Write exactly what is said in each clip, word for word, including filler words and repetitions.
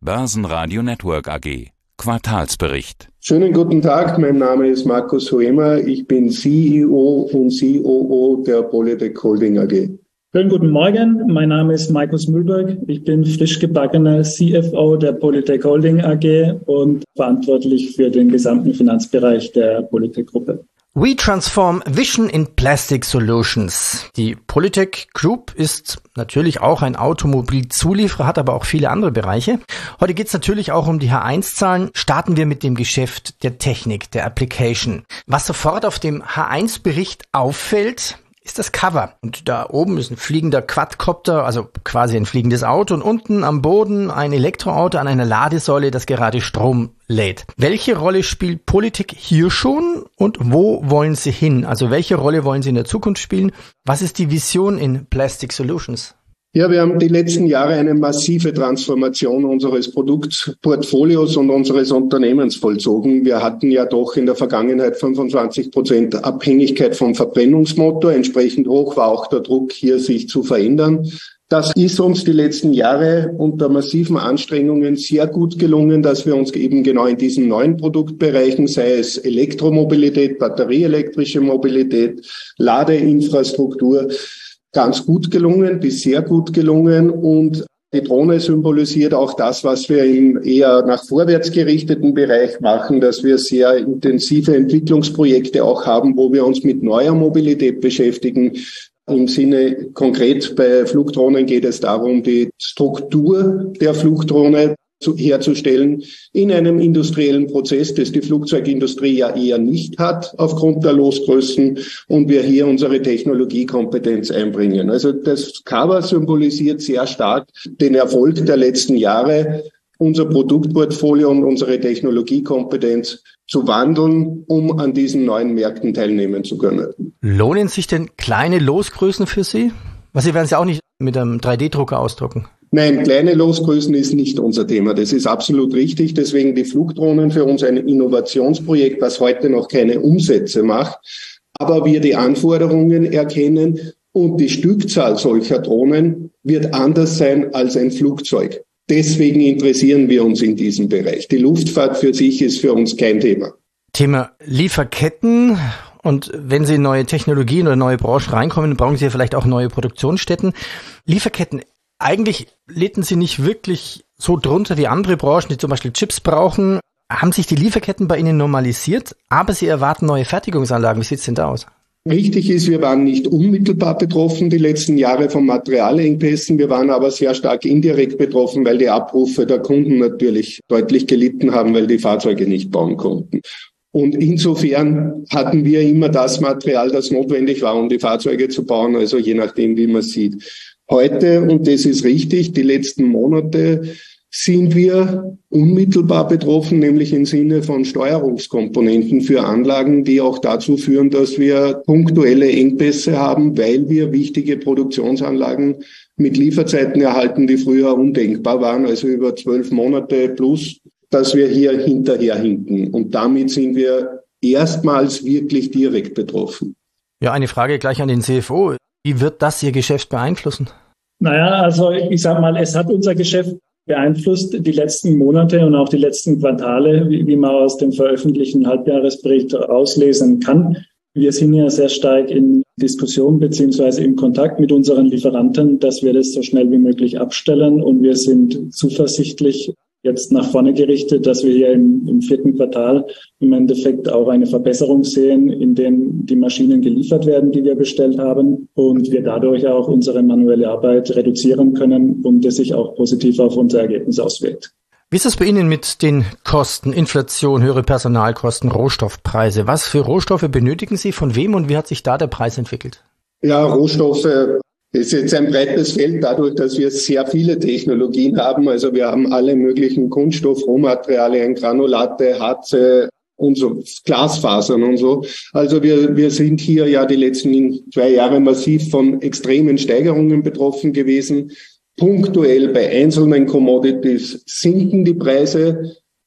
Börsenradio Network A G. Quartalsbericht. Schönen guten Tag, mein Name ist Markus Hoemer, ich bin C E O und C O O der Polytec Holding A G. Schönen guten Morgen, mein Name ist Markus Mühlberg, ich bin frisch gebackener C F O der Polytec Holding A G und verantwortlich für den gesamten Finanzbereich der Polytec-Gruppe. We transform vision in plastic solutions. Die Polytec Group ist natürlich auch ein Automobilzulieferer, hat aber auch viele andere Bereiche. Heute geht es natürlich auch um die H eins Zahlen. Starten wir mit dem Geschäft der Technik, der Application. Was sofort auf dem H eins Bericht auffällt, ist das Cover. Und da oben ist ein fliegender Quadcopter, also quasi ein fliegendes Auto, und unten am Boden ein Elektroauto an einer Ladesäule, das gerade Strom lädt. Welche Rolle spielt Polytec hier schon und wo wollen Sie hin? Also welche Rolle wollen Sie in der Zukunft spielen? Was ist die Vision in Plastic Solutions? Ja, wir haben die letzten Jahre eine massive Transformation unseres Produktportfolios und unseres Unternehmens vollzogen. Wir hatten ja doch in der Vergangenheit fünfundzwanzig Prozent Abhängigkeit vom Verbrennungsmotor. Entsprechend hoch war auch der Druck, hier sich zu verändern. Das ist uns die letzten Jahre unter massiven Anstrengungen sehr gut gelungen, dass wir uns eben genau in diesen neuen Produktbereichen, sei es Elektromobilität, batterieelektrische Mobilität, Ladeinfrastruktur, ganz gut gelungen, bis sehr gut gelungen, und die Drohne symbolisiert auch das, was wir im eher nach vorwärts gerichteten Bereich machen, dass wir sehr intensive Entwicklungsprojekte auch haben, wo wir uns mit neuer Mobilität beschäftigen. Im Sinne konkret bei Flugdrohnen geht es darum, die Struktur der Flugdrohne zu, herzustellen in einem industriellen Prozess, das die Flugzeugindustrie ja eher nicht hat aufgrund der Losgrößen, und wir hier unsere Technologiekompetenz einbringen. Also das Cover symbolisiert sehr stark den Erfolg der letzten Jahre, unser Produktportfolio und unsere Technologiekompetenz zu wandeln, um an diesen neuen Märkten teilnehmen zu können. Lohnen sich denn kleine Losgrößen für Sie? Was Sie werden es ja auch nicht mit einem drei D Drucker ausdrucken. Nein, kleine Losgrößen ist nicht unser Thema. Das ist absolut richtig. Deswegen die Flugdrohnen für uns ein Innovationsprojekt, was heute noch keine Umsätze macht. Aber wir die Anforderungen erkennen, und die Stückzahl solcher Drohnen wird anders sein als ein Flugzeug. Deswegen interessieren wir uns in diesem Bereich. Die Luftfahrt für sich ist für uns kein Thema. Thema Lieferketten. Und wenn Sie in neue Technologien oder neue Branchen reinkommen, brauchen Sie ja vielleicht auch neue Produktionsstätten. Lieferketten. Eigentlich litten Sie nicht wirklich so drunter wie andere Branchen, die zum Beispiel Chips brauchen. Haben sich die Lieferketten bei Ihnen normalisiert, aber Sie erwarten neue Fertigungsanlagen. Wie sieht es denn da aus? Richtig ist, wir waren nicht unmittelbar betroffen die letzten Jahre von Materialengpässen. Wir waren aber sehr stark indirekt betroffen, weil die Abrufe der Kunden natürlich deutlich gelitten haben, weil die Fahrzeuge nicht bauen konnten. Und insofern hatten wir immer das Material, das notwendig war, um die Fahrzeuge zu bauen, also je nachdem, wie man sieht. Heute, und das ist richtig, die letzten Monate sind wir unmittelbar betroffen, nämlich im Sinne von Steuerungskomponenten für Anlagen, die auch dazu führen, dass wir punktuelle Engpässe haben, weil wir wichtige Produktionsanlagen mit Lieferzeiten erhalten, die früher undenkbar waren, also über zwölf Monate plus, dass wir hier hinterherhinken. Und damit sind wir erstmals wirklich direkt betroffen. Ja, eine Frage gleich an den C F O. Wie wird das Ihr Geschäft beeinflussen? Naja, also ich sag mal, es hat unser Geschäft beeinflusst die letzten Monate und auch die letzten Quartale, wie, wie man aus dem veröffentlichten Halbjahresbericht auslesen kann. Wir sind ja sehr stark in Diskussion beziehungsweise im Kontakt mit unseren Lieferanten, dass wir das so schnell wie möglich abstellen, und wir sind zuversichtlich jetzt nach vorne gerichtet, dass wir hier im, im vierten Quartal im Endeffekt auch eine Verbesserung sehen, in denen die Maschinen geliefert werden, die wir bestellt haben, und wir dadurch auch unsere manuelle Arbeit reduzieren können und das sich auch positiv auf unser Ergebnis auswirkt. Wie ist es bei Ihnen mit den Kosten, Inflation, höhere Personalkosten, Rohstoffpreise? Was für Rohstoffe benötigen Sie, von wem, und wie hat sich da der Preis entwickelt? Ja, Rohstoffe. Das ist jetzt ein breites Feld, dadurch, dass wir sehr viele Technologien haben. Also wir haben alle möglichen Kunststoff, Rohmaterialien, Granulate, Harze und so, Glasfasern und so. Also wir, wir sind hier ja die letzten zwei Jahre massiv von extremen Steigerungen betroffen gewesen. Punktuell bei einzelnen Commodities sinken die Preise.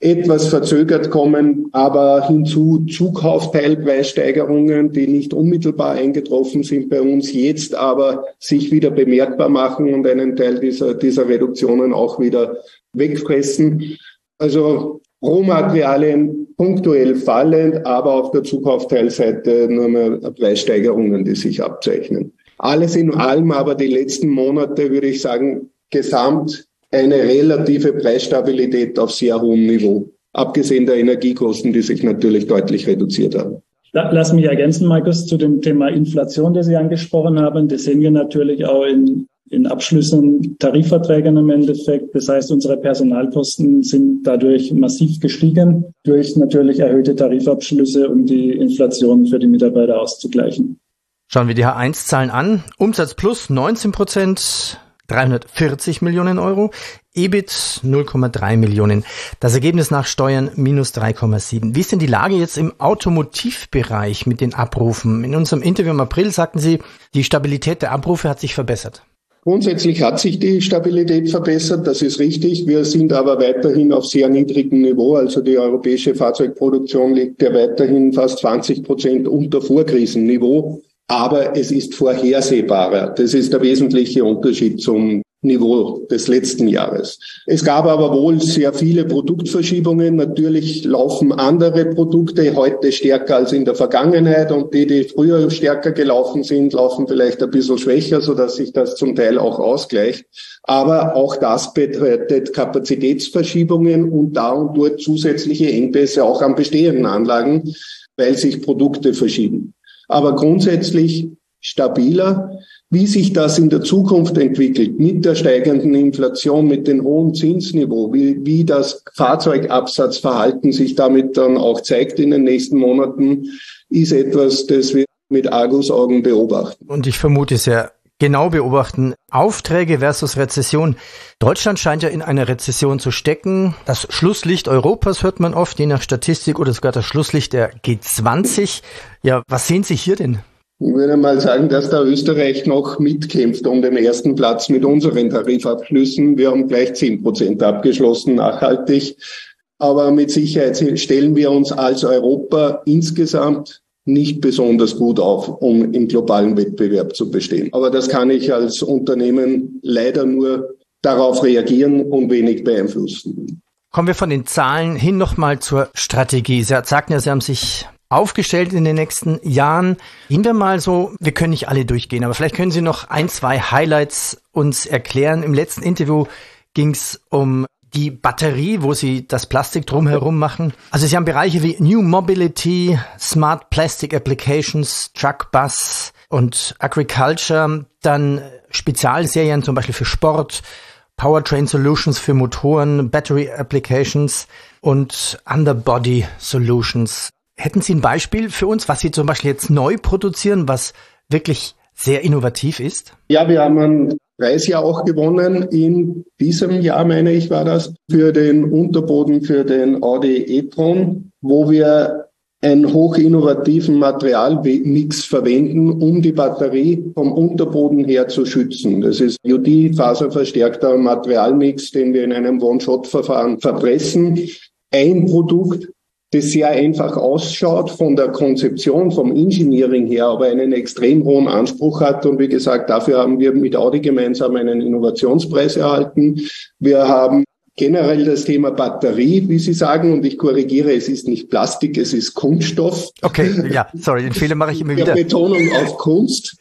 etwas verzögert kommen, aber hinzu Zukaufteilpreissteigerungen, die nicht unmittelbar eingetroffen sind bei uns, jetzt aber sich wieder bemerkbar machen und einen Teil dieser, dieser Reduktionen auch wieder wegfressen. Also Rohmaterialien punktuell fallend, aber auf der Zukaufteilseite nur mehr Preissteigerungen, die sich abzeichnen. Alles in allem aber die letzten Monate, würde ich sagen, gesamt eine relative Preisstabilität auf sehr hohem Niveau, abgesehen der Energiekosten, die sich natürlich deutlich reduziert haben. Lass mich ergänzen, Markus, zu dem Thema Inflation, das Sie angesprochen haben. Das sehen wir natürlich auch in, in Abschlüssen, Tarifverträgen im Endeffekt. Das heißt, unsere Personalkosten sind dadurch massiv gestiegen, durch natürlich erhöhte Tarifabschlüsse, um die Inflation für die Mitarbeiter auszugleichen. Schauen wir die H eins Zahlen an. Umsatz plus neunzehn Prozent. dreihundertvierzig Millionen Euro, E B I T null Komma drei Millionen, das Ergebnis nach Steuern minus drei Komma sieben. Wie ist denn die Lage jetzt im Automotivbereich mit den Abrufen? In unserem Interview im April sagten Sie, die Stabilität der Abrufe hat sich verbessert. Grundsätzlich hat sich die Stabilität verbessert, das ist richtig. Wir sind aber weiterhin auf sehr niedrigem Niveau. Also die europäische Fahrzeugproduktion liegt ja weiterhin fast zwanzig Prozent unter Vorkrisenniveau. Aber es ist vorhersehbarer. Das ist der wesentliche Unterschied zum Niveau des letzten Jahres. Es gab aber wohl sehr viele Produktverschiebungen. Natürlich laufen andere Produkte heute stärker als in der Vergangenheit und die, die früher stärker gelaufen sind, laufen vielleicht ein bisschen schwächer, sodass sich das zum Teil auch ausgleicht. Aber auch das bedeutet Kapazitätsverschiebungen und da und dort zusätzliche Engpässe auch an bestehenden Anlagen, weil sich Produkte verschieben. Aber grundsätzlich stabiler. Wie sich das in der Zukunft entwickelt, mit der steigenden Inflation, mit dem hohen Zinsniveau, wie, wie das Fahrzeugabsatzverhalten sich damit dann auch zeigt in den nächsten Monaten, ist etwas, das wir mit Argusaugen beobachten. Und ich vermute sehr genau beobachten. Aufträge versus Rezession. Deutschland scheint ja in einer Rezession zu stecken. Das Schlusslicht Europas hört man oft, je nach Statistik, oder sogar das Schlusslicht der G zwanzig. Ja, was sehen Sie hier denn? Ich würde mal sagen, dass da Österreich noch mitkämpft um den ersten Platz mit unseren Tarifabschlüssen. Wir haben gleich zehn Prozent abgeschlossen, nachhaltig. Aber mit Sicherheit stellen wir uns als Europa insgesamt nicht besonders gut auf, um im globalen Wettbewerb zu bestehen. Aber das kann ich als Unternehmen leider nur darauf reagieren und wenig beeinflussen. Kommen wir von den Zahlen hin nochmal zur Strategie. Sie sagten ja, Sie haben sich aufgestellt in den nächsten Jahren. Gehen wir mal so, wir können nicht alle durchgehen, aber vielleicht können Sie noch ein, zwei Highlights uns erklären. Im letzten Interview ging es um die Batterie, wo Sie das Plastik drumherum machen. Also Sie haben Bereiche wie New Mobility, Smart Plastic Applications, Truck, Bus und Agriculture, dann Spezialserien zum Beispiel für Sport, Powertrain Solutions für Motoren, Battery Applications und Underbody Solutions. Hätten Sie ein Beispiel für uns, was Sie zum Beispiel jetzt neu produzieren, was wirklich sehr innovativ ist? Ja, wir haben einen Preis ja auch gewonnen in diesem Jahr, meine ich, war das, für den Unterboden für den Audi e-tron, wo wir einen hochinnovativen Materialmix verwenden, um die Batterie vom Unterboden her zu schützen. Das ist U D-faserverstärkter Materialmix, den wir in einem One-Shot-Verfahren verpressen. Ein Produkt, das sehr einfach ausschaut von der Konzeption, vom Engineering her, aber einen extrem hohen Anspruch hat. Und wie gesagt, dafür haben wir mit Audi gemeinsam einen Innovationspreis erhalten. Wir haben generell das Thema Batterie, wie Sie sagen, und ich korrigiere, es ist nicht Plastik, es ist Kunststoff. Okay, ja, sorry, den Fehler mache ich immer wieder. Betonung auf Kunst.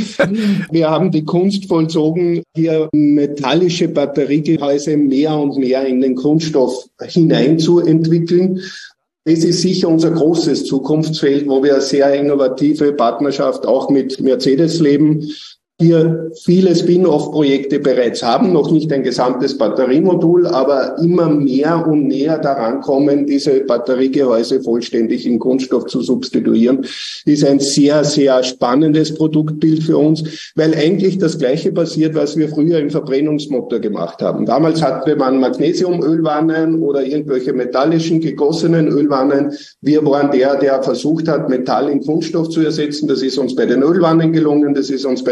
Wir haben die Kunst vollzogen, hier metallische Batteriegehäuse mehr und mehr in den Kunststoff hineinzuentwickeln. Es ist sicher unser großes Zukunftsfeld, wo wir eine sehr innovative Partnerschaft auch mit Mercedes leben. Hier viele Spin-off-Projekte bereits haben, noch nicht ein gesamtes Batteriemodul, aber immer mehr und näher daran kommen, diese Batteriegehäuse vollständig in Kunststoff zu substituieren, ist ein sehr, sehr spannendes Produktbild für uns, weil eigentlich das Gleiche passiert, was wir früher im Verbrennungsmotor gemacht haben. Damals hatte man Magnesiumölwannen oder irgendwelche metallischen, gegossenen Ölwannen. Wir waren der, der versucht hat, Metall in Kunststoff zu ersetzen. Das ist uns bei den Ölwannen gelungen, das ist uns bei den Zylinder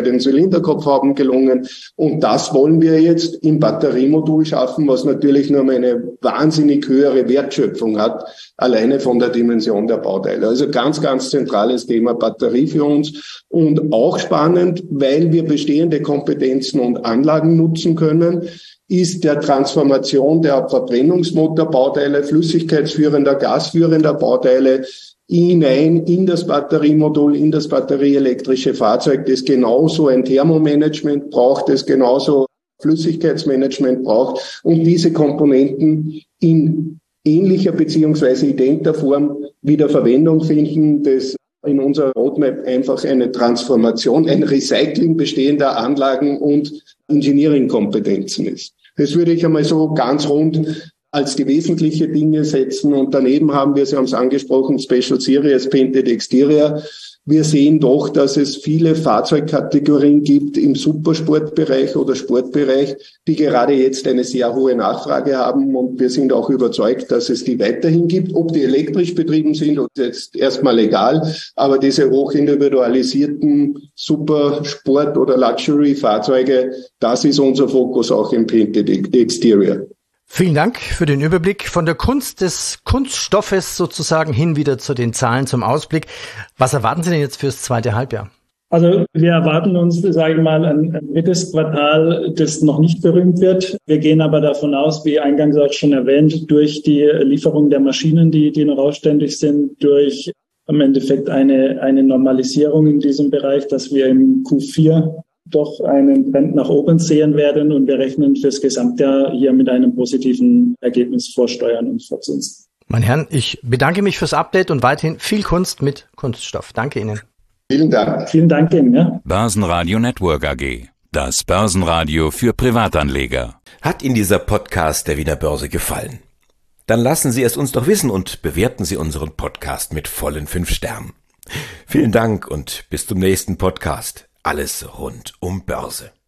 Hinterkopf haben, gelungen. Und das wollen wir jetzt im Batteriemodul schaffen, was natürlich nur eine wahnsinnig höhere Wertschöpfung hat, alleine von der Dimension der Bauteile. Also ganz, ganz zentrales Thema Batterie für uns und auch spannend, weil wir bestehende Kompetenzen und Anlagen nutzen können, ist der Transformation der Verbrennungsmotorbauteile, flüssigkeitsführender, gasführender Bauteile hinein in das Batteriemodul, in das batterieelektrische Fahrzeug, das genauso ein Thermomanagement braucht, das genauso Flüssigkeitsmanagement braucht und diese Komponenten in ähnlicher beziehungsweise identer Form wieder Verwendung finden, das in unserer Roadmap einfach eine Transformation, ein Recycling bestehender Anlagen und Engineering-Kompetenzen ist. Das würde ich einmal so ganz rund als die wesentliche Dinge setzen. Und daneben haben wir, Sie haben es angesprochen, Special Series Painted Exterior. Wir sehen doch, dass es viele Fahrzeugkategorien gibt im Supersportbereich oder Sportbereich, die gerade jetzt eine sehr hohe Nachfrage haben. Und wir sind auch überzeugt, dass es die weiterhin gibt. Ob die elektrisch betrieben sind, ist jetzt erstmal egal. Aber diese hochindividualisierten Supersport- oder Luxury-Fahrzeuge, das ist unser Fokus auch im Painted Exterior. Vielen Dank für den Überblick von der Kunst des Kunststoffes sozusagen hin wieder zu den Zahlen zum Ausblick. Was erwarten Sie denn jetzt fürs zweite Halbjahr? Also wir erwarten uns, sage ich mal, ein, ein drittes Quartal, das noch nicht berühmt wird. Wir gehen aber davon aus, wie eingangs auch schon erwähnt, durch die Lieferung der Maschinen, die, die noch ausständig sind, durch im Endeffekt eine, eine Normalisierung in diesem Bereich, dass wir im Q vier doch einen Trend nach oben sehen werden und wir rechnen fürs Gesamtjahr hier mit einem positiven Ergebnis vor Steuern und vor Zinsen. Meine Herren, ich bedanke mich fürs Update und weiterhin viel Kunst mit Kunststoff. Danke Ihnen. Vielen Dank. Vielen Dank Ihnen. Ja. Börsenradio Network A G. Das Börsenradio für Privatanleger. Hat Ihnen dieser Podcast der Wiener Börse gefallen? Dann lassen Sie es uns doch wissen und bewerten Sie unseren Podcast mit vollen fünf Sternen. Vielen Dank und bis zum nächsten Podcast. Alles rund um Börse.